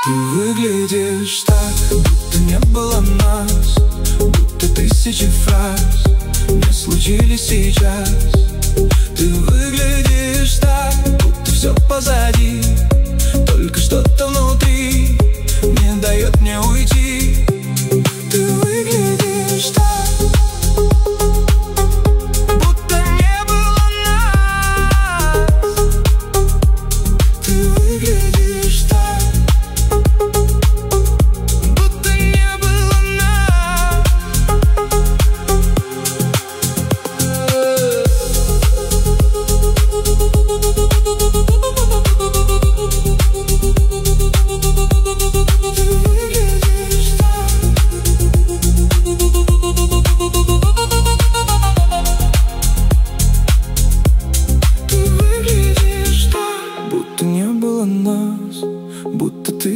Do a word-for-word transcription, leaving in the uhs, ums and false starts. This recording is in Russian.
Ты выглядишь так, будто не было нас, будто тысячи фраз не случились сейчас. Ты выглядишь так, будто все позади,